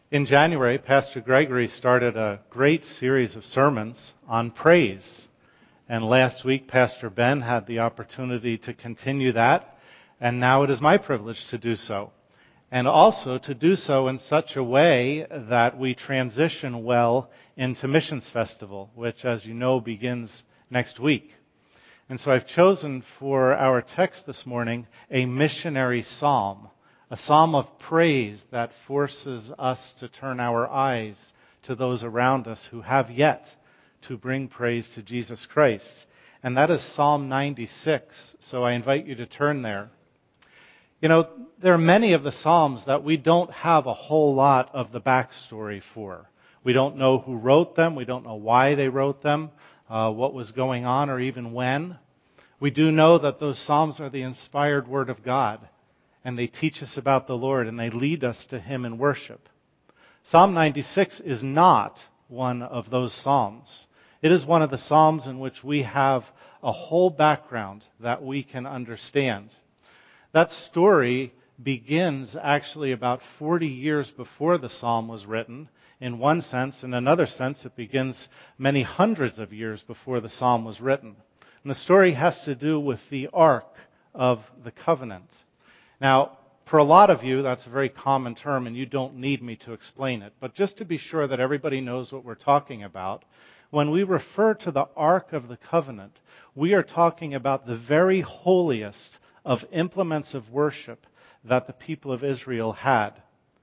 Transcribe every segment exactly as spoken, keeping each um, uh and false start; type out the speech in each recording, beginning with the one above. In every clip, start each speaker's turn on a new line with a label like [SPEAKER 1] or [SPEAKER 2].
[SPEAKER 1] In January, Pastor Gregory started a great series of sermons on praise. And last week, Pastor Ben had the opportunity to continue that, and now it is my privilege to do so. And also to do so in such a way that we transition well into Missions Festival, which, as you know, begins next week. And so I've chosen for our text this morning a missionary psalm. A psalm of praise that forces us to turn our eyes to those around us who have yet to bring praise to Jesus Christ. And that is Psalm ninety-six. So I invite you to turn there. You know, there are many of the Psalms that we don't have a whole lot of the backstory for. We don't know who wrote them. We don't know why they wrote them, uh, what was going on, or even when. We do know that those Psalms are the inspired Word of God. And they teach us about the Lord, and they lead us to Him in worship. Psalm ninety-six is not one of those psalms. It is one of the psalms in which we have a whole background that we can understand. That story begins actually about forty years before the psalm was written, in one sense. In another sense, it begins many hundreds of years before the psalm was written. And the story has to do with the Ark of the Covenant. Now, for a lot of you, that's a very common term, and you don't need me to explain it. But just to be sure that everybody knows what we're talking about, when we refer to the Ark of the Covenant, we are talking about the very holiest of implements of worship that the people of Israel had.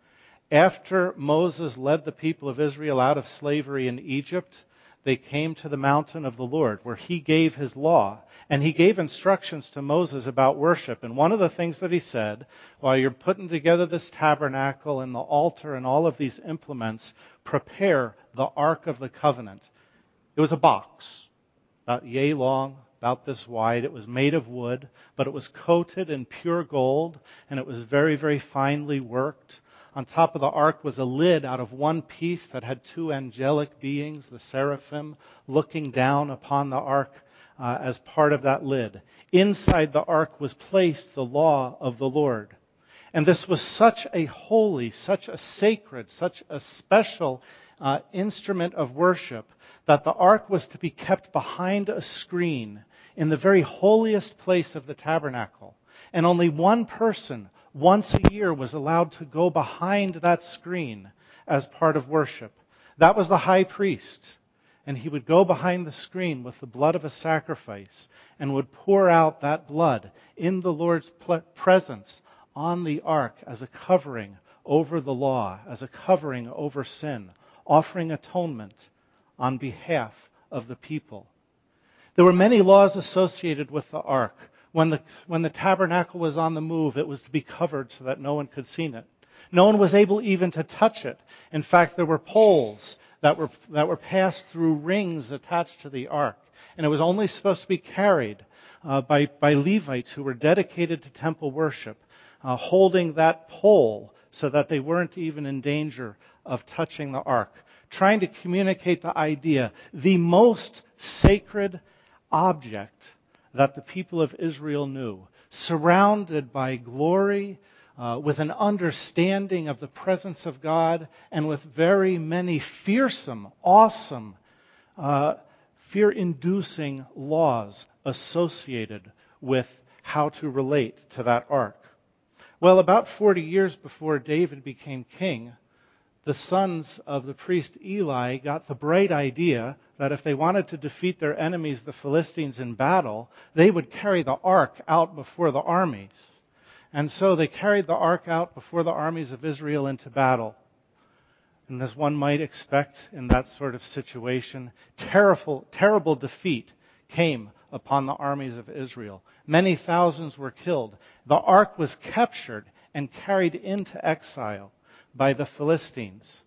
[SPEAKER 1] After Moses led the people of Israel out of slavery in Egypt, they came to the mountain of the Lord, where He gave His law. And He gave instructions to Moses about worship. And one of the things that He said, while you're putting together this tabernacle and the altar and all of these implements, prepare the Ark of the Covenant. It was a box, about yay long, about this wide. It was made of wood, but it was coated in pure gold, and it was very, very finely worked. On top of the ark was a lid out of one piece that had two angelic beings, the seraphim, looking down upon the ark uh, as part of that lid. Inside the ark was placed the law of the Lord. And this was such a holy, such a sacred, such a special uh, instrument of worship that the ark was to be kept behind a screen in the very holiest place of the tabernacle. And only one person once a year was allowed to go behind that screen as part of worship. That was the high priest. And he would go behind the screen with the blood of a sacrifice and would pour out that blood in the Lord's presence on the ark as a covering over the law, as a covering over sin, offering atonement on behalf of the people. There were many laws associated with the ark. When the, when the tabernacle was on the move, it was to be covered so that no one could see it. No one was able even to touch it. In fact, there were poles that were, that were passed through rings attached to the ark. And it was only supposed to be carried uh, by, by Levites who were dedicated to temple worship, uh, holding that pole so that they weren't even in danger of touching the ark. Trying to communicate the idea, the most sacred object that the people of Israel knew, surrounded by glory, uh, with an understanding of the presence of God, and with very many fearsome, awesome, uh, fear-inducing laws associated with how to relate to that ark. Well, about forty years before David became king, the sons of the priest Eli got the bright idea that if they wanted to defeat their enemies, the Philistines, in battle, they would carry the ark out before the armies. And so they carried the ark out before the armies of Israel into battle. And as one might expect in that sort of situation, terrible, terrible defeat came upon the armies of Israel. Many thousands were killed. The ark was captured and carried into exile by the Philistines.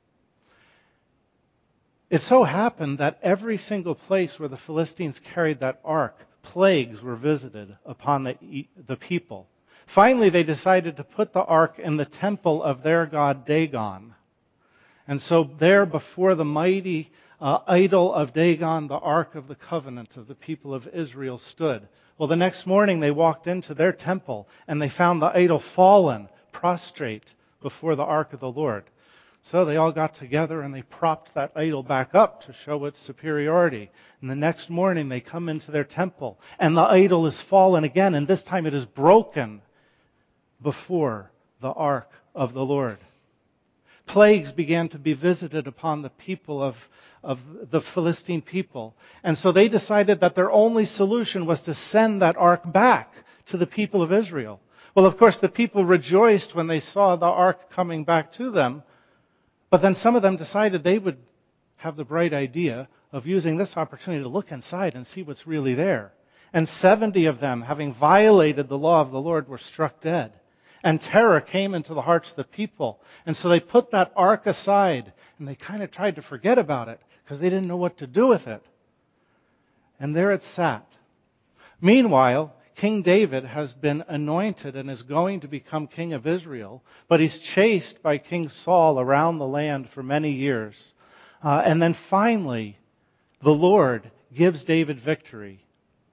[SPEAKER 1] It so happened that every single place where the Philistines carried that ark, plagues were visited upon the, the people. Finally, they decided to put the ark in the temple of their god Dagon. And so there before the mighty uh, idol of Dagon, the Ark of the Covenant of the people of Israel stood. Well, the next morning they walked into their temple and they found the idol fallen, prostrate before the Ark of the Lord. So they all got together and they propped that idol back up to show its superiority. And the next morning they come into their temple and the idol is fallen again, and this time it is broken before the ark of the Lord. Plagues began to be visited upon the people of, of the Philistine people. And so they decided that their only solution was to send that ark back to the people of Israel. Well, of course, the people rejoiced when they saw the ark coming back to them. But then some of them decided they would have the bright idea of using this opportunity to look inside and see what's really there. And seventy of them, having violated the law of the Lord, were struck dead. And terror came into the hearts of the people. And so they put that ark aside and they kind of tried to forget about it because they didn't know what to do with it. And there it sat. Meanwhile, King David has been anointed and is going to become king of Israel, but he's chased by King Saul around the land for many years. Uh, and then finally, the Lord gives David victory.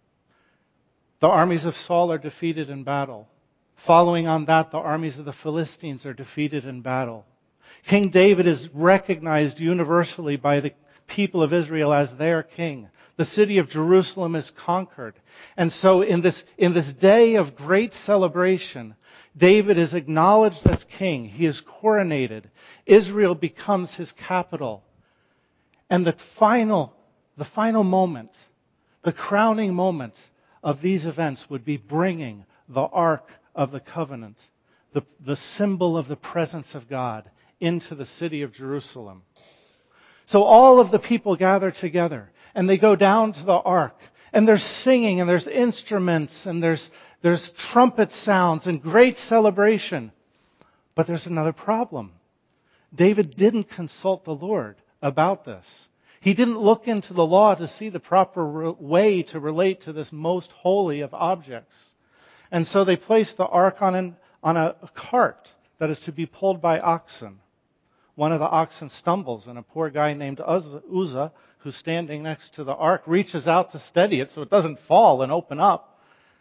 [SPEAKER 1] The armies of Saul are defeated in battle. Following on that, the armies of the Philistines are defeated in battle. King David is recognized universally by the people of Israel as their king. The city of Jerusalem is conquered. And so in this, in this day of great celebration, David is acknowledged as king. He is coronated. Israel becomes his capital. And the final, the final moment, the crowning moment of these events would be bringing the Ark of the Covenant, the, the symbol of the presence of God, into the city of Jerusalem. So all of the people gather together and they go down to the ark and there's singing and there's instruments and there's, there's trumpet sounds and great celebration. But there's another problem. David didn't consult the Lord about this. He didn't look into the law to see the proper re- way to relate to this most holy of objects. And so they placed the ark on, an, on a cart that is to be pulled by oxen. One of the oxen stumbles, and a poor guy named Uzzah, who's standing next to the ark, reaches out to steady it so it doesn't fall and open up.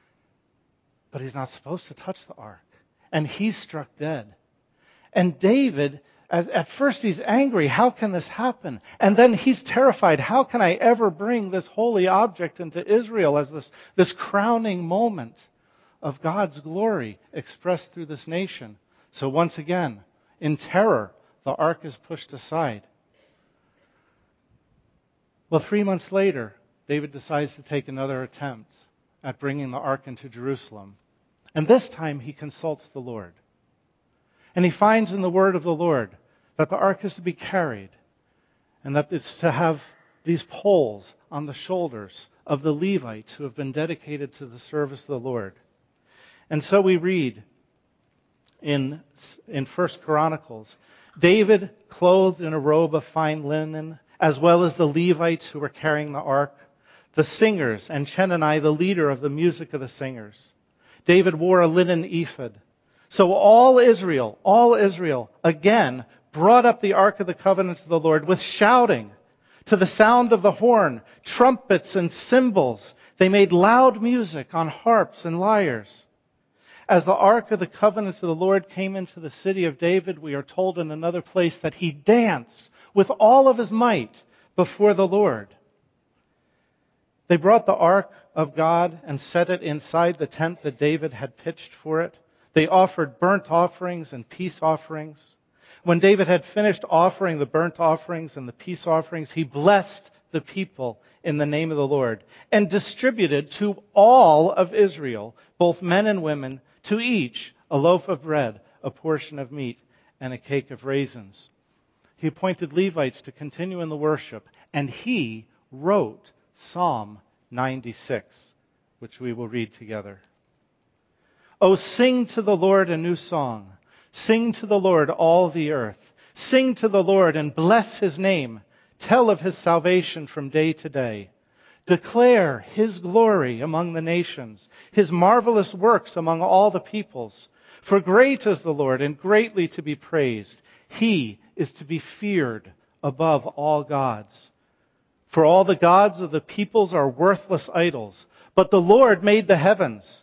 [SPEAKER 1] But he's not supposed to touch the ark. And he's struck dead. And David, at, at first he's angry. How can this happen? And then he's terrified. How can I ever bring this holy object into Israel as this, this crowning moment of God's glory expressed through this nation? So once again, in terror, the ark is pushed aside. Well, three months later, David decides to take another attempt at bringing the ark into Jerusalem. And this time he consults the Lord. And he finds in the word of the Lord that the ark is to be carried and that it's to have these poles on the shoulders of the Levites who have been dedicated to the service of the Lord. And so we read in, in First Chronicles, David, clothed in a robe of fine linen, as well as the Levites who were carrying the ark, the singers, and Chenani, the leader of the music of the singers. David wore a linen ephod. So all Israel, all Israel, again, brought up the ark of the covenant of the Lord with shouting. To the sound of the horn, trumpets and cymbals, they made loud music on harps and lyres. As the ark of the covenant of the Lord came into the city of David, we are told in another place that he danced with all of his might before the Lord. They brought the ark of God and set it inside the tent that David had pitched for it. They offered burnt offerings and peace offerings. When David had finished offering the burnt offerings and the peace offerings, he blessed the people in the name of the Lord and distributed to all of Israel, both men and women, to each a loaf of bread, a portion of meat, and a cake of raisins. He appointed Levites to continue in the worship, and he wrote Psalm ninety-six, which we will read together. Oh, sing to the Lord a new song. Sing to the Lord all the earth. Sing to the Lord and bless his name. Tell of his salvation from day to day. Declare his glory among the nations, his marvelous works among all the peoples. For great is the Lord and greatly to be praised. He is to be feared above all gods. For all the gods of the peoples are worthless idols, but the Lord made the heavens.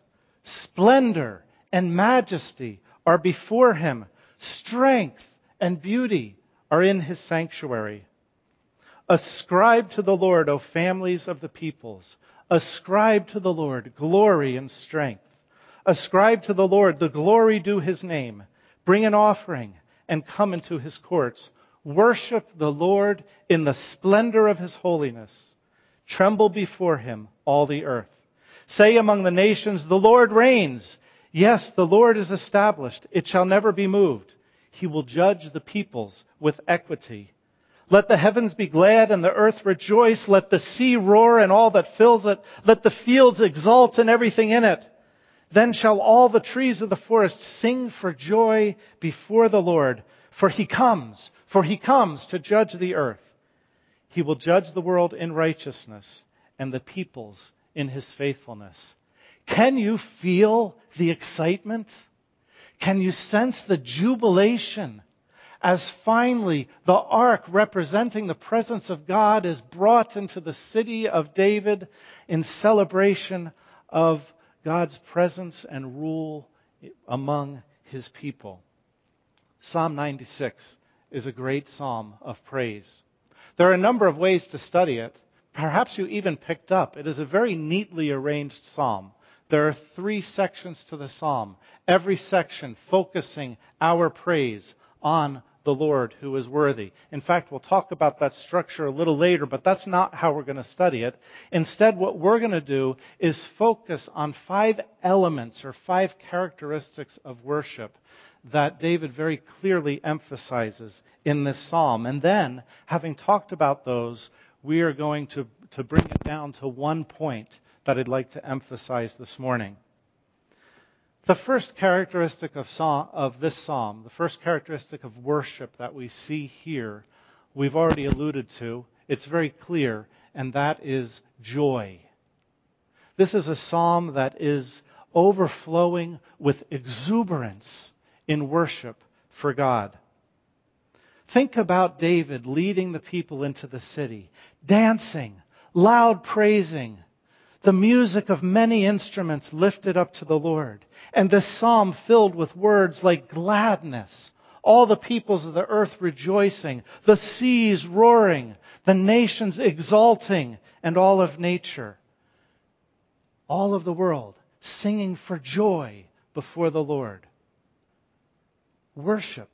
[SPEAKER 1] Splendor and majesty are before him. Strength and beauty are in his sanctuary. Ascribe to the Lord, O families of the peoples. Ascribe to the Lord glory and strength. Ascribe to the Lord the glory due his name. Bring an offering and come into his courts. Worship the Lord in the splendor of his holiness. Tremble before him, all the earth. Say among the nations, the Lord reigns. Yes, the Lord is established. It shall never be moved. He will judge the peoples with equity. Let the heavens be glad and the earth rejoice. Let the sea roar and all that fills it. Let the fields exult and everything in it. Then shall all the trees of the forest sing for joy before the Lord. For he comes, for he comes to judge the earth. He will judge the world in righteousness and the peoples in his faithfulness. Can you feel the excitement? Can you sense the jubilation as finally the ark representing the presence of God is brought into the city of David in celebration of God's presence and rule among his people? Psalm ninety-six is a great psalm of praise. There are a number of ways to study it. Perhaps you even picked up. It is a very neatly arranged psalm. There are three sections to the psalm, every section focusing our praise on the Lord who is worthy. In fact, we'll talk about that structure a little later, but that's not how we're going to study it. Instead, what we're going to do is focus on five elements or five characteristics of worship that David very clearly emphasizes in this psalm. And then, having talked about those, we are going to, to bring it down to one point that I'd like to emphasize this morning. The first characteristic of, psalm, of this psalm, the first characteristic of worship that we see here, we've already alluded to. It's very clear, and that is joy. This is a psalm that is overflowing with exuberance in worship for God. Think about David leading the people into the city, dancing, loud praising, the music of many instruments lifted up to the Lord, and this psalm filled with words like gladness, all the peoples of the earth rejoicing, the seas roaring, the nations exulting, and all of nature, all of the world singing for joy before the Lord. Worship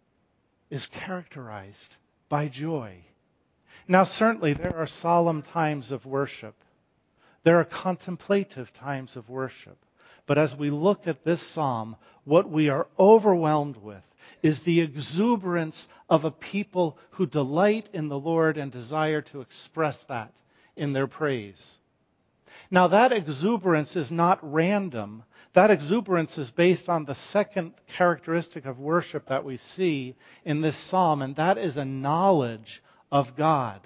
[SPEAKER 1] is characterized by joy. Now, certainly there are solemn times of worship. There are contemplative times of worship. But as we look at this psalm, what we are overwhelmed with is the exuberance of a people who delight in the Lord and desire to express that in their praise. Now, that exuberance is not random. That exuberance is based on the second characteristic of worship that we see in this psalm, and that is a knowledge of God.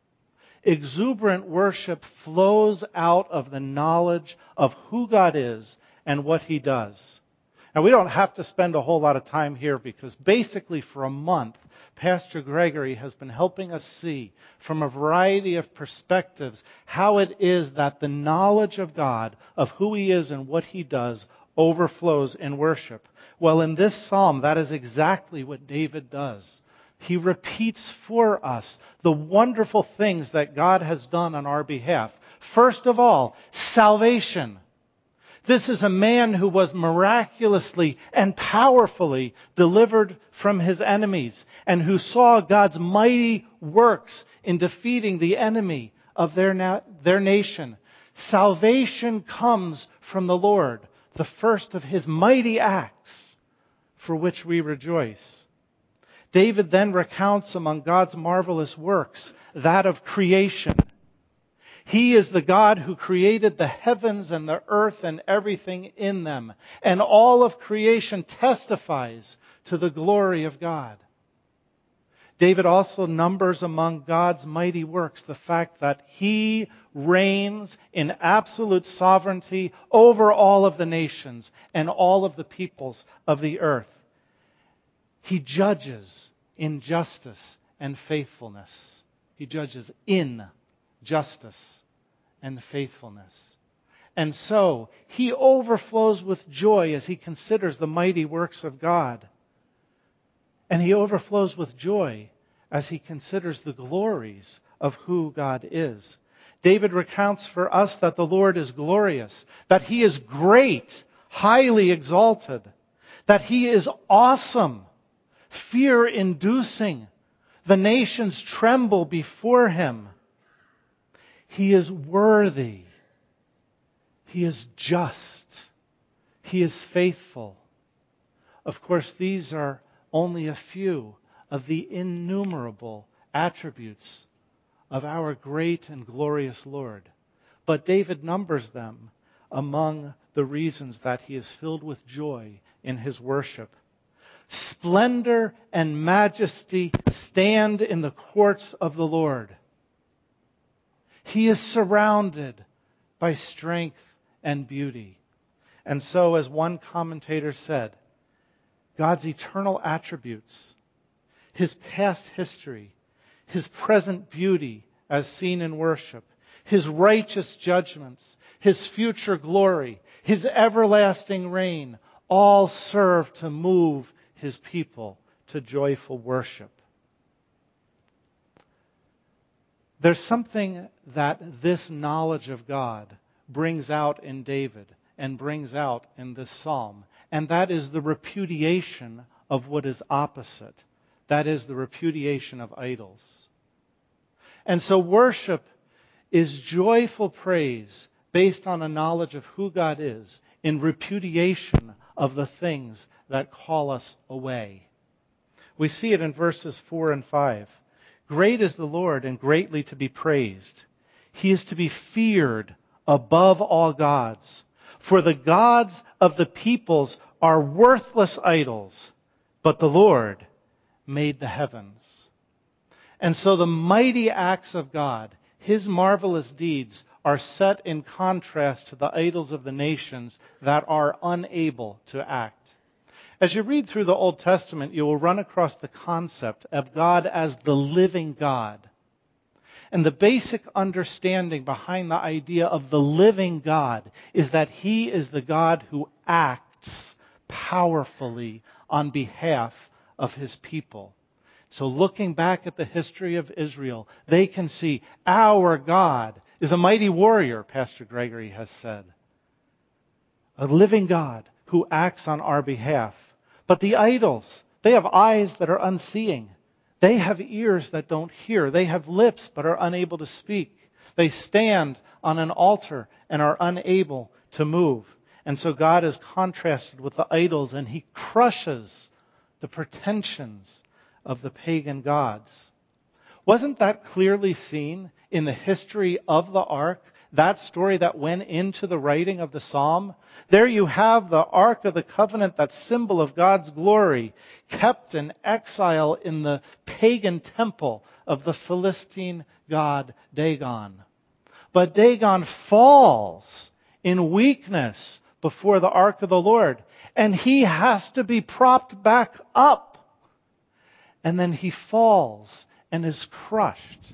[SPEAKER 1] Exuberant worship flows out of the knowledge of who God is and what He does. Now, we don't have to spend a whole lot of time here because basically for a month, Pastor Gregory has been helping us see from a variety of perspectives how it is that the knowledge of God, of who He is and what He does, overflows in worship. Well, in this psalm, that is exactly what David does. He repeats for us the wonderful things that God has done on our behalf. First of all, salvation. This is a man who was miraculously and powerfully delivered from his enemies and who saw God's mighty works in defeating the enemy of their, na- their nation. Salvation comes from the Lord, the first of His mighty acts for which we rejoice. David then recounts among God's marvelous works that of creation. He is the God who created the heavens and the earth and everything in them. And all of creation testifies to the glory of God. David also numbers among God's mighty works the fact that He reigns in absolute sovereignty over all of the nations and all of the peoples of the earth. He judges in justice and faithfulness. He judges in justice and faithfulness. And so, he overflows with joy as he considers the mighty works of God. And he overflows with joy as he considers the glories of who God is. David recounts for us that the Lord is glorious, that he is great, highly exalted, that he is awesome, fear-inducing. The nations tremble before him. He is worthy. He is just. He is faithful. Of course, these are only a few of the innumerable attributes of our great and glorious Lord. But David numbers them among the reasons that he is filled with joy in his worship. Splendor and majesty stand in the courts of the Lord. He is surrounded by strength and beauty. And so, as one commentator said, God's eternal attributes, his past history, his present beauty as seen in worship, his righteous judgments, his future glory, his everlasting reign, all serve to move his people to joyful worship. There's something that this knowledge of God brings out in David and brings out in this psalm, and that is the repudiation of what is opposite. That is the repudiation of idols. And so worship is joyful praise based on a knowledge of who God is in repudiation of the things that call us away. We see it in verses four and five. Great is the Lord and greatly to be praised. He is to be feared above all gods. For the gods of the peoples are worthless idols, but the Lord made the heavens. And so the mighty acts of God, his marvelous deeds, are set in contrast to the idols of the nations that are unable to act. As you read through the Old Testament, you will run across the concept of God as the living God. And the basic understanding behind the idea of the living God is that he is the God who acts powerfully on behalf of his people. So looking back at the history of Israel, they can see our God is a mighty warrior, Pastor Gregory has said. A living God who acts on our behalf. But the idols, they have eyes that are unseeing. They have ears that don't hear. They have lips but are unable to speak. They stand on an altar and are unable to move. And so God is contrasted with the idols, and he crushes the pretensions of the pagan gods. Wasn't that clearly seen in the history of the ark? That story that went into the writing of the psalm? There you have the Ark of the Covenant, that symbol of God's glory, kept in exile in the pagan temple of the Philistine god Dagon. But Dagon falls in weakness before the Ark of the Lord, and he has to be propped back up. And then he falls and is crushed.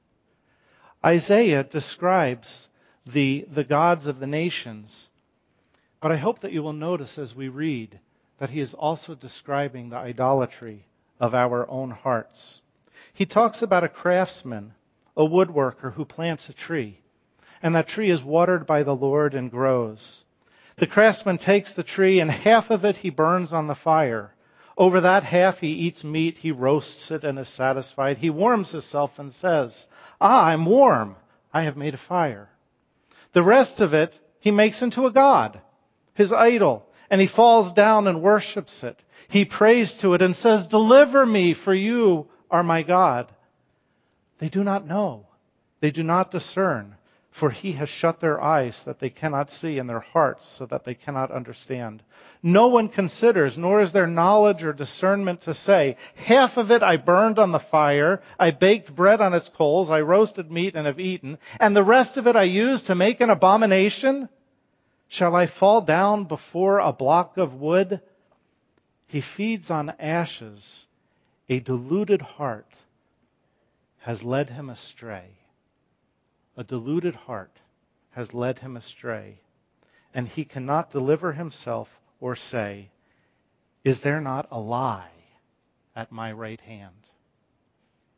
[SPEAKER 1] Isaiah describes the, the gods of the nations, but I hope that you will notice as we read that he is also describing the idolatry of our own hearts. He talks about a craftsman, a woodworker who plants a tree, and that tree is watered by the Lord and grows. The craftsman takes the tree, and half of it he burns on the fire. Over that half he eats meat, he roasts it and is satisfied. He warms himself and says, "Ah, I'm warm. I have made a fire." The rest of it he makes into a god, his idol, and he falls down and worships it. He prays to it and says, "Deliver me, for you are my God." They do not know. They do not discern, for he has shut their eyes so that they cannot see, and their hearts so that they cannot understand. No one considers, nor is there knowledge or discernment to say, "Half of it I burned on the fire, I baked bread on its coals, I roasted meat and have eaten, and the rest of it I used to make an abomination? Shall I fall down before a block of wood?" He feeds on ashes. A deluded heart has led him astray. A deluded heart has led him astray. And he cannot deliver himself or say, "Is there not a lie at my right hand?"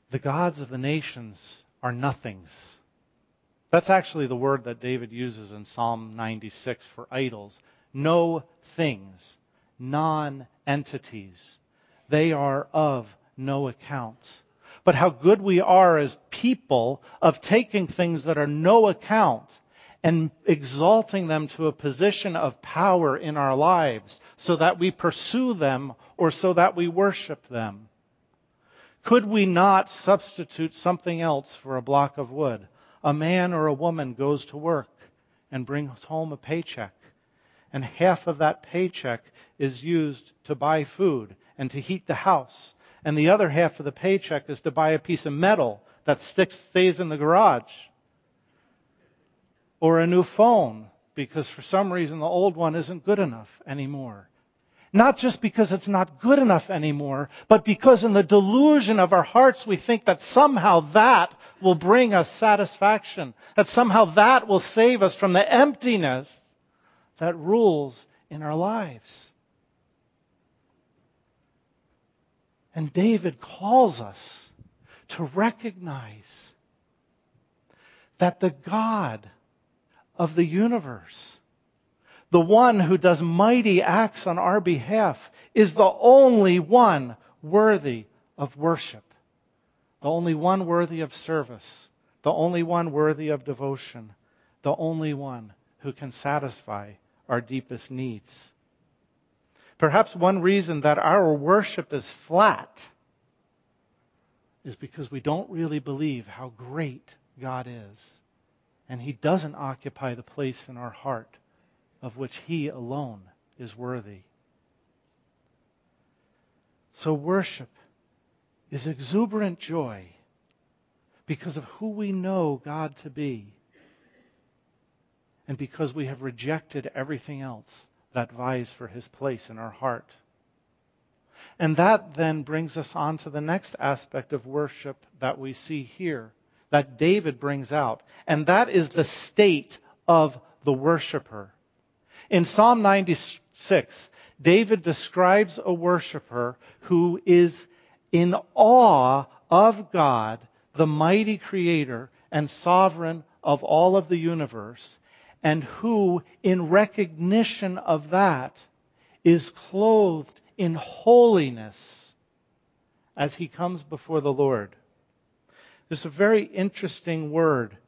[SPEAKER 1] The gods of the nations are nothings. That's actually the word that David uses in Psalm ninety-six for idols. No things, non-entities. They are of no account. But how good we are as people of taking things that are no account and exalting them to a position of power in our lives so that we pursue them or so that we worship them. Could we not substitute something else for a block of wood? A man or a woman goes to work and brings home a paycheck, and half of that paycheck is used to buy food and to heat the house, and the other half of the paycheck is to buy a piece of metal that sticks, stays in the garage, or a new phone because for some reason the old one isn't good enough anymore. Not just because it's not good enough anymore, but because in the delusion of our hearts we think that somehow that will bring us satisfaction, that somehow that will save us from the emptiness that rules in our lives. And David calls us to recognize that the God of the universe, the one who does mighty acts on our behalf, is the only one worthy of worship, the only one worthy of service, the only one worthy of devotion, the only one who can satisfy our deepest needs. Perhaps one reason that our worship is flat is because we don't really believe how great God is, and He doesn't occupy the place in our heart of which He alone is worthy. So worship is exuberant joy because of who we know God to be and because we have rejected everything else that vies for His place in our heart. And that then brings us on to the next aspect of worship that we see here, that David brings out, and that is the state of the worshiper. In Psalm ninety-six, David describes a worshiper who is in awe of God, the mighty creator and sovereign of all of the universe, and who, in recognition of that, is clothed in holiness as he comes before the Lord. There's a very interesting word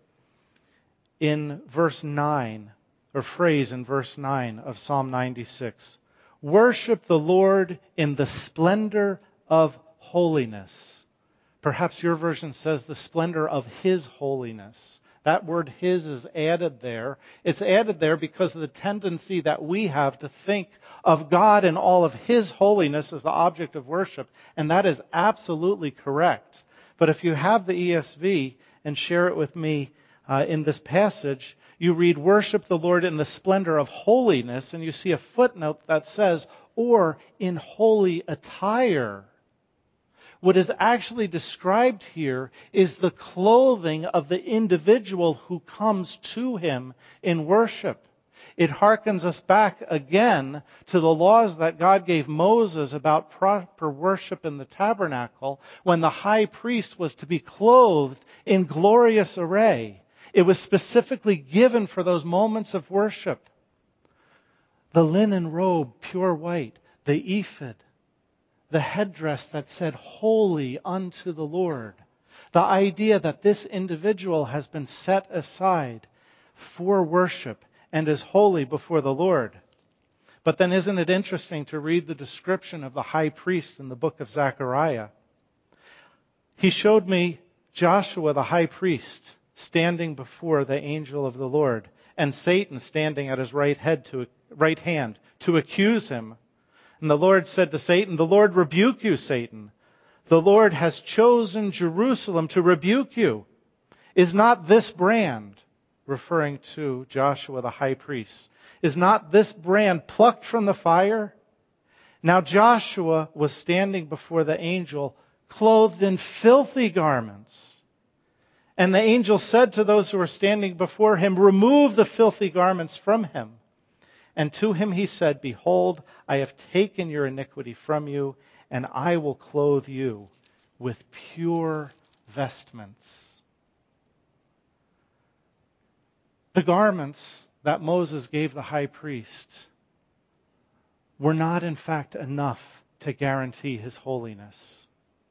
[SPEAKER 1] in verse nine, or phrase in verse nine of Psalm ninety-six. Worship the Lord in the splendor of holiness. Perhaps your version says the splendor of His holiness. That word His is added there. It's added there because of the tendency that we have to think of God and all of His holiness as the object of worship. And that is absolutely correct. But if you have the E S V and share it with me uh, in this passage, you read, worship the Lord in the splendor of holiness, and you see a footnote that says, or in holy attire. What is actually described here is the clothing of the individual who comes to Him in worship. It harkens us back again to the laws that God gave Moses about proper worship in the tabernacle, when the high priest was to be clothed in glorious array. It was specifically given for those moments of worship. The linen robe, pure white, the ephod, the headdress that said, holy unto the Lord. The idea that this individual has been set aside for worship and is holy before the Lord. But then isn't it interesting to read the description of the high priest in the book of Zechariah? He showed me Joshua the high priest standing before the angel of the Lord, and Satan standing at his right head to right hand to accuse him. And the Lord said to Satan, the Lord rebuke you, Satan. The Lord has chosen Jerusalem to rebuke you. Is not this brand, referring to Joshua the high priest, is not this brand plucked from the fire? Now Joshua was standing before the angel, clothed in filthy garments. And the angel said to those who were standing before him, remove the filthy garments from him. And to him he said, behold, I have taken your iniquity from you, and I will clothe you with pure vestments. The garments that Moses gave the high priest were not in fact enough to guarantee his holiness.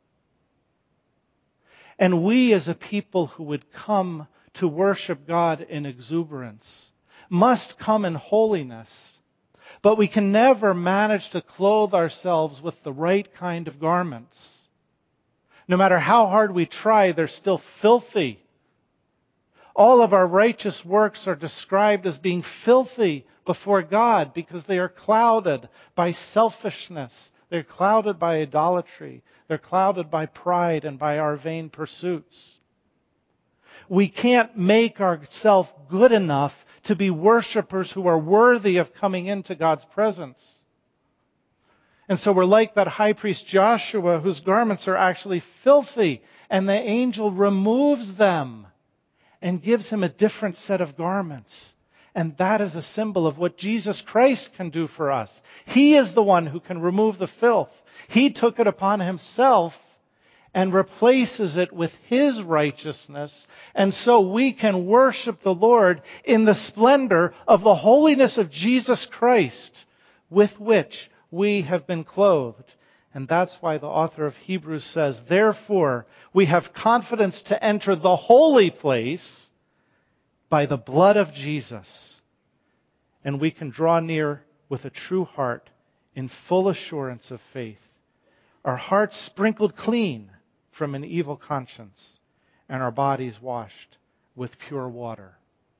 [SPEAKER 1] And we as a people who would come to worship God in exuberance must come in holiness. But we can never manage to clothe ourselves with the right kind of garments. No matter how hard we try, they're still filthy. All of our righteous works are described as being filthy before God because they are clouded by selfishness. They're clouded by idolatry. They're clouded by pride and by our vain pursuits. We can't make ourselves good enough to be worshipers who are worthy of coming into God's presence. And so we're like that high priest Joshua, whose garments are actually filthy, and the angel removes them and gives him a different set of garments. And that is a symbol of what Jesus Christ can do for us. He is the one who can remove the filth. He took it upon himself and replaces it with his righteousness. And so we can worship the Lord in the splendor of the holiness of Jesus Christ, with which we have been clothed. And that's why the author of Hebrews says, therefore, we have confidence to enter the holy place by the blood of Jesus. And we can draw near with a true heart in full assurance of faith. Our hearts sprinkled clean from an evil conscience, and our bodies washed with pure water.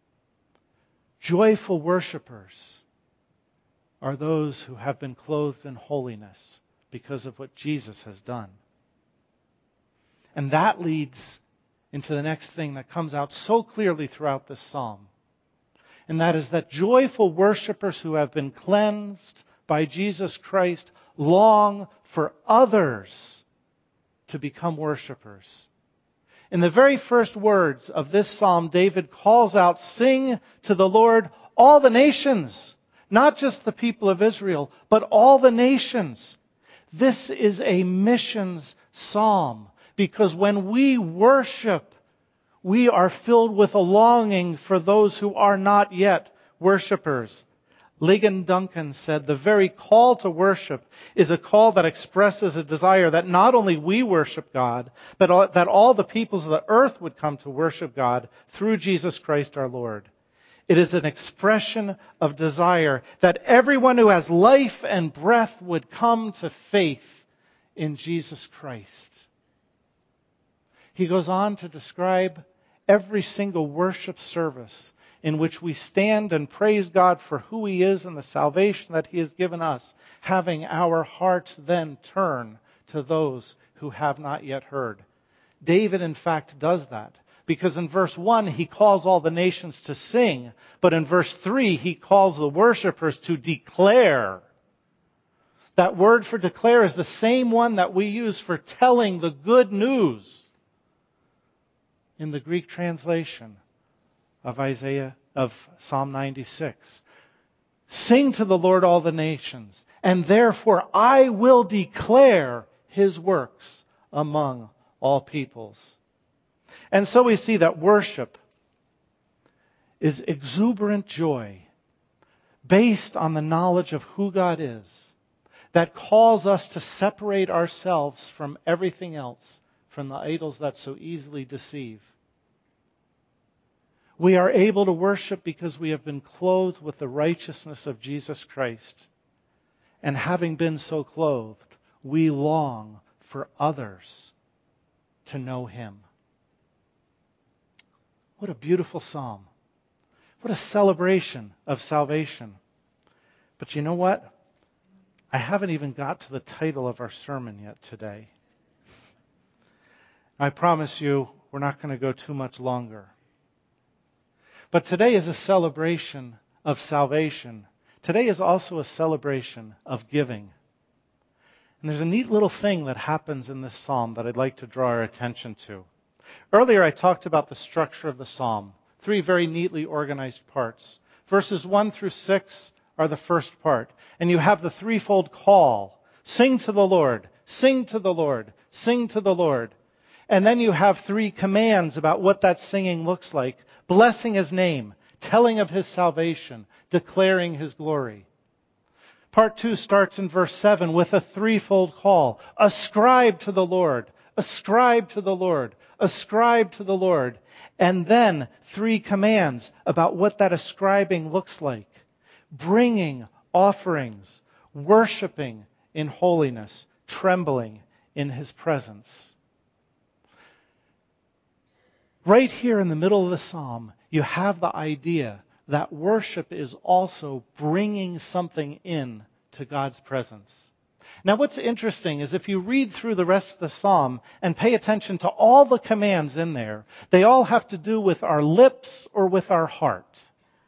[SPEAKER 1] Joyful worshipers are those who have been clothed in holiness because of what Jesus has done. And that leads into the next thing that comes out so clearly throughout this psalm. And that is that joyful worshipers who have been cleansed by Jesus Christ long for others to become worshipers. In the very first words of this psalm, David calls out, sing to the Lord all the nations, not just the people of Israel, but all the nations. This is a missions psalm, because when we worship, we are filled with a longing for those who are not yet worshipers. Ligon Duncan said, the very call to worship is a call that expresses a desire that not only we worship God, but that all the peoples of the earth would come to worship God through Jesus Christ our Lord. It is an expression of desire that everyone who has life and breath would come to faith in Jesus Christ. He goes on to describe every single worship service in which we stand and praise God for who He is and the salvation that He has given us, having our hearts then turn to those who have not yet heard. David, in fact, does that. Because in verse one, he calls all the nations to sing. But in verse three, he calls the worshipers to declare. That word for declare is the same one that we use for telling the good news in the Greek translation of Isaiah, of Psalm ninety-six. Sing to the Lord all the nations, and therefore I will declare His works among all peoples. And so we see that worship is exuberant joy based on the knowledge of who God is that calls us to separate ourselves from everything else, from the idols that so easily deceive. We are able to worship because we have been clothed with the righteousness of Jesus Christ. And having been so clothed, we long for others to know Him. What a beautiful psalm. What a celebration of salvation. But you know what? I haven't even got to the title of our sermon yet today. I promise you, we're not going to go too much longer. But today is a celebration of salvation. Today is also a celebration of giving. And there's a neat little thing that happens in this psalm that I'd like to draw our attention to. Earlier I talked about the structure of the psalm. Three very neatly organized parts. Verses one through six are the first part. And you have the threefold call. Sing to the Lord. Sing to the Lord. Sing to the Lord. And then you have three commands about what that singing looks like. Blessing His name, telling of His salvation, declaring His glory. Part two starts in verse seven with a threefold call. Ascribe to the Lord, ascribe to the Lord, ascribe to the Lord. And then three commands about what that ascribing looks like. Bringing offerings, worshiping in holiness, trembling in His presence. Right here in the middle of the psalm, you have the idea that worship is also bringing something in to God's presence. Now what's interesting is if you read through the rest of the psalm and pay attention to all the commands in there, they all have to do with our lips or with our heart.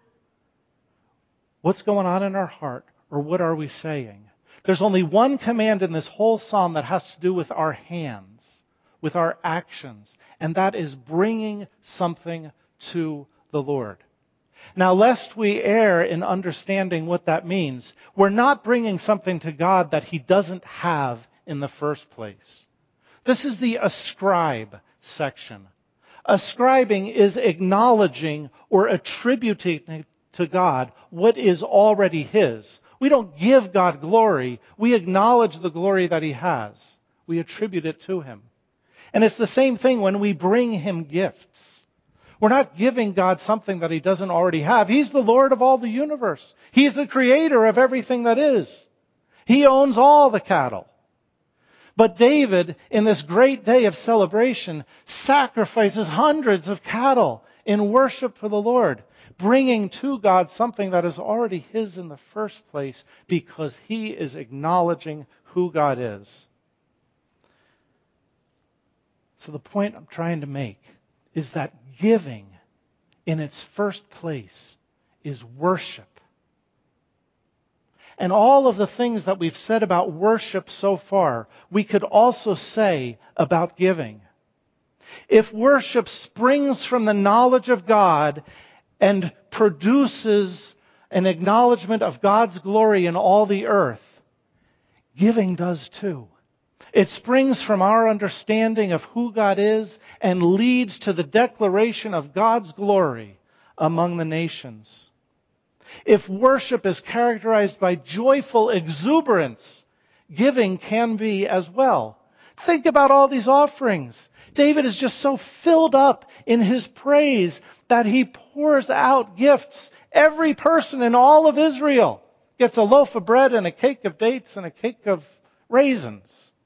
[SPEAKER 1] What's going on in our heart, or what are we saying? There's only one command in this whole psalm that has to do with our hands, with our actions, and that is bringing something to the Lord. Now, lest we err in understanding what that means, we're not bringing something to God that He doesn't have in the first place. This is the ascribe section. Ascribing is acknowledging or attributing to God what is already His. We don't give God glory. We acknowledge the glory that He has. We attribute it to Him. And it's the same thing when we bring Him gifts. We're not giving God something that He doesn't already have. He's the Lord of all the universe. He's the creator of everything that is. He owns all the cattle. But David, in this great day of celebration, sacrifices hundreds of cattle in worship for the Lord, bringing to God something that is already His in the first place because he is acknowledging who God is. So the point I'm trying to make is that giving in its first place is worship. And all of the things that we've said about worship so far, we could also say about giving. If worship springs from the knowledge of God and produces an acknowledgement of God's glory in all the earth, giving does too. It springs from our understanding of who God is and leads to the declaration of God's glory among the nations. If worship is characterized by joyful exuberance, giving can be as well. Think about all these offerings. David is just so filled up in his praise that he pours out gifts. Every person in all of Israel gets a loaf of bread and a cake of dates and a cake of raisins.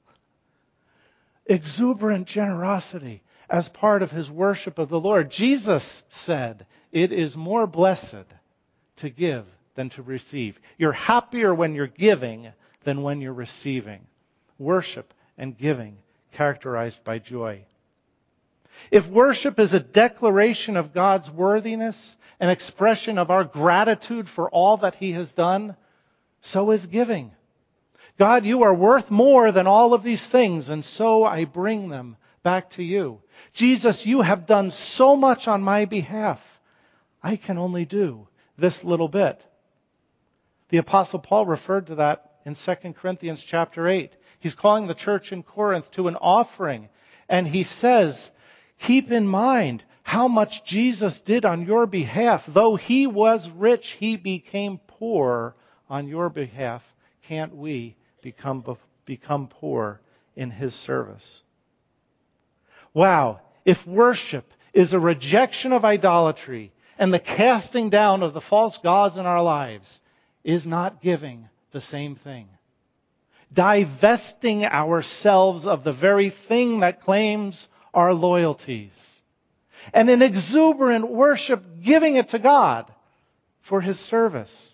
[SPEAKER 1] Exuberant generosity as part of his worship of the Lord. Jesus said, "It is more blessed to give than to receive." You're happier when you're giving than when you're receiving. Worship and giving characterized by joy. If worship is a declaration of God's worthiness, an expression of our gratitude for all that He has done, so is giving. God, you are worth more than all of these things, and so I bring them back to you. Jesus, you have done so much on my behalf. I can only do this little bit. The Apostle Paul referred to that in Second Corinthians chapter eight. He's calling the church in Corinth to an offering, and he says, keep in mind how much Jesus did on your behalf. Though He was rich, He became poor on your behalf. Can't we become, become poor in His service? Wow, if worship is a rejection of idolatry and the casting down of the false gods in our lives, is not giving the same thing? Divesting ourselves of the very thing that claims our loyalties. And in exuberant worship, giving it to God for His service.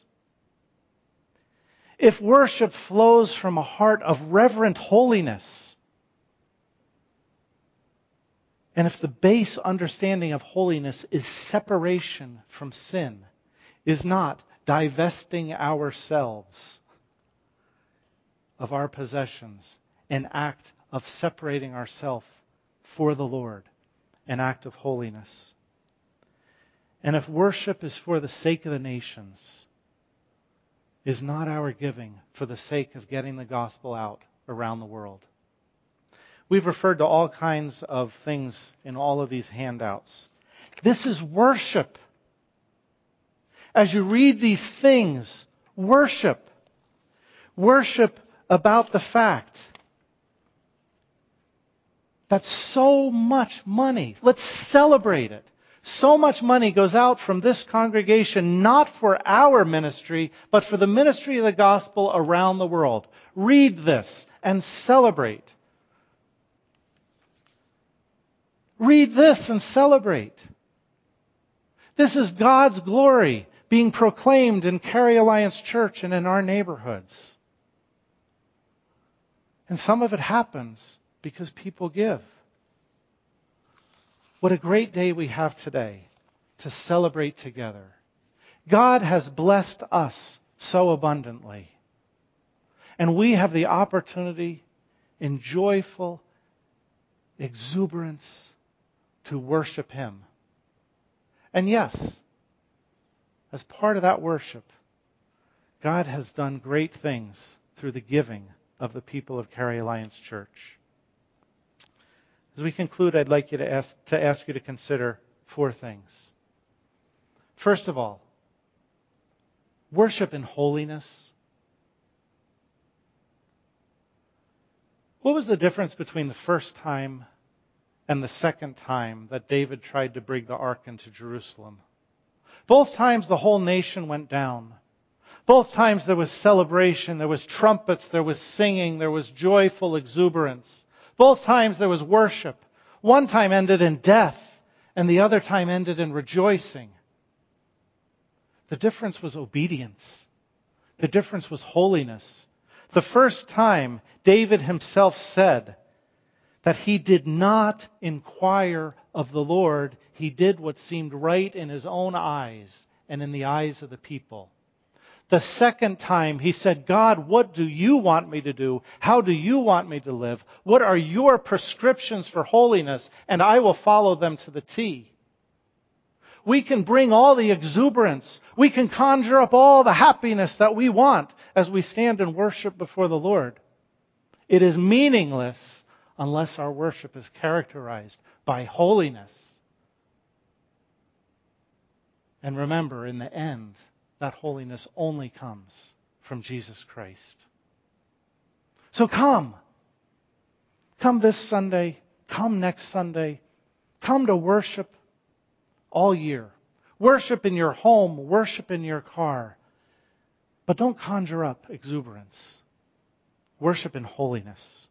[SPEAKER 1] If worship flows from a heart of reverent holiness, and if the base understanding of holiness is separation from sin, is not divesting ourselves of our possessions, an act of separating ourselves for the Lord, an act of holiness. And if worship is for the sake of the nations, is not our giving for the sake of getting the gospel out around the world. We've referred to all kinds of things in all of these handouts. This is worship. As you read these things, worship. Worship about the fact that so much money, let's celebrate it. So much money goes out from this congregation not for our ministry, but for the ministry of the gospel around the world. Read this and celebrate. Read this and celebrate. This is God's glory being proclaimed in Cary Alliance Church and in our neighborhoods. And some of it happens because people give. What a great day we have today to celebrate together. God has blessed us so abundantly. And we have the opportunity in joyful exuberance to worship Him. And yes, as part of that worship, God has done great things through the giving of the people of Cary Alliance Church. As we conclude, I'd like you to ask, to ask you to consider four things. First of all, worship in holiness. What was the difference between the first time and the second time that David tried to bring the ark into Jerusalem? Both times the whole nation went down. Both times there was celebration, there was trumpets, there was singing, there was joyful exuberance. Both times there was worship. One time ended in death, and the other time ended in rejoicing. The difference was obedience. The difference was holiness. The first time, David himself said that he did not inquire of the Lord. He did what seemed right in his own eyes and in the eyes of the people. The second time he said, God, what do you want me to do? How do you want me to live? What are your prescriptions for holiness? And I will follow them to the T. We can bring all the exuberance. We can conjure up all the happiness that we want as we stand and worship before the Lord. It is meaningless unless our worship is characterized by holiness. And remember, in the end, that holiness only comes from Jesus Christ. So come. Come this Sunday. Come next Sunday. Come to worship all year. Worship in your home. Worship in your car. But don't conjure up exuberance. Worship in holiness.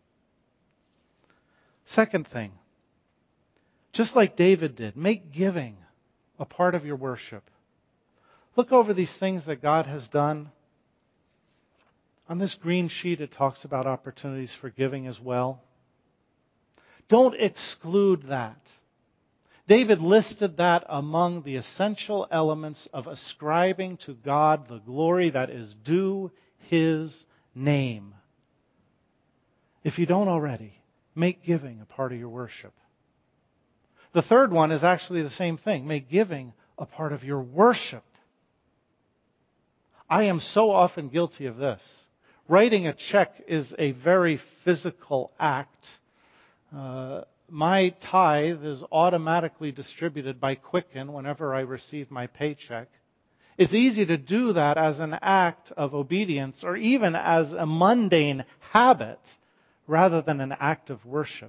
[SPEAKER 1] Second thing, just like David did, make giving a part of your worship. Look over these things that God has done. On this green sheet, it talks about opportunities for giving as well. Don't exclude that. David listed that among the essential elements of ascribing to God the glory that is due His name. If you don't already, make giving a part of your worship. The third one is actually the same thing. Make giving a part of your worship. I am so often guilty of this. Writing a check is a very physical act. Uh, my tithe is automatically distributed by Quicken whenever I receive my paycheck. It's easy to do that as an act of obedience or even as a mundane habit rather than an act of worship.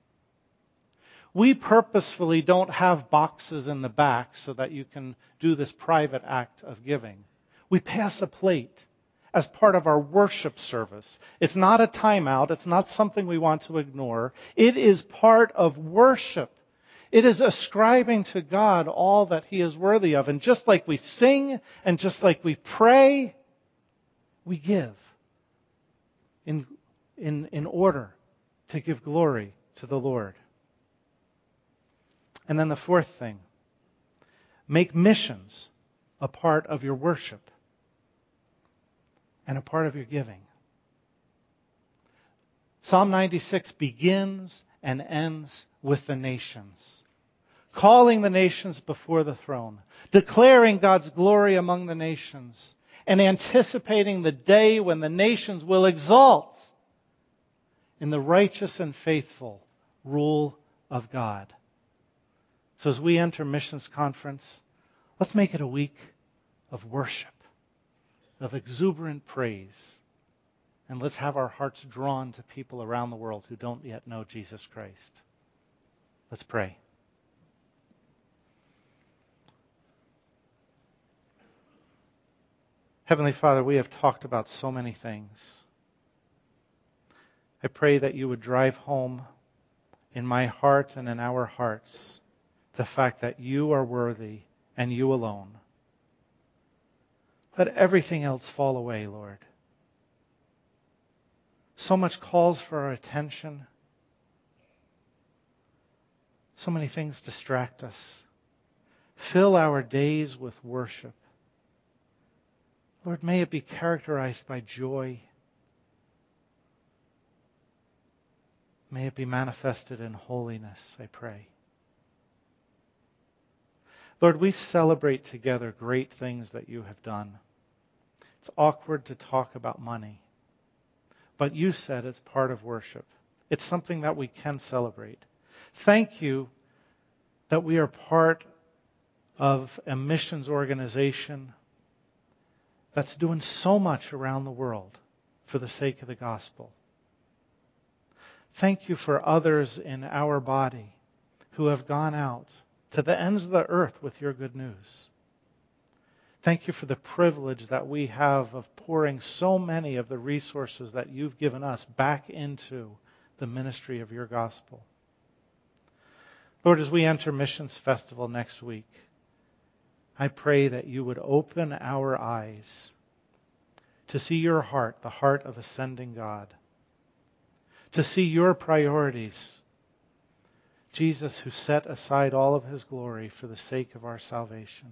[SPEAKER 1] We purposefully don't have boxes in the back so that you can do this private act of giving. We pass a plate as part of our worship service. It's not a timeout. It's not something we want to ignore. It is part of worship. It is ascribing to God all that He is worthy of. And just like we sing and just like we pray, we give in, in, in order to give glory to the Lord. And then the fourth thing, make missions a part of your worship and a part of your giving. Psalm ninety-six begins and ends with the nations, calling the nations before the throne, declaring God's glory among the nations, and anticipating the day when the nations will exalt in the righteous and faithful rule of God. So as we enter Missions Conference, let's make it a week of worship, of exuberant praise, and let's have our hearts drawn to people around the world who don't yet know Jesus Christ. Let's pray. Heavenly Father, we have talked about so many things. I pray that you would drive home in my heart and in our hearts the fact that you are worthy and you alone. Let everything else fall away, Lord. So much calls for our attention. So many things distract us. Fill our days with worship. Lord, may it be characterized by joy. May it be manifested in holiness, I pray. Lord, we celebrate together great things that you have done. It's awkward to talk about money, but you said it's part of worship. It's something that we can celebrate. Thank you that we are part of a missions organization that's doing so much around the world for the sake of the gospel. Thank you for others in our body who have gone out to the ends of the earth with your good news. Thank you for the privilege that we have of pouring so many of the resources that you've given us back into the ministry of your gospel. Lord, as we enter Missions Festival next week, I pray that you would open our eyes to see your heart, the heart of ascending God, to see your priorities. Jesus, who set aside all of his glory for the sake of our salvation.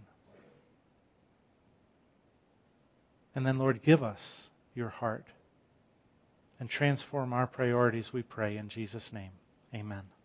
[SPEAKER 1] And then, Lord, give us your heart and transform our priorities, we pray in Jesus' name. Amen.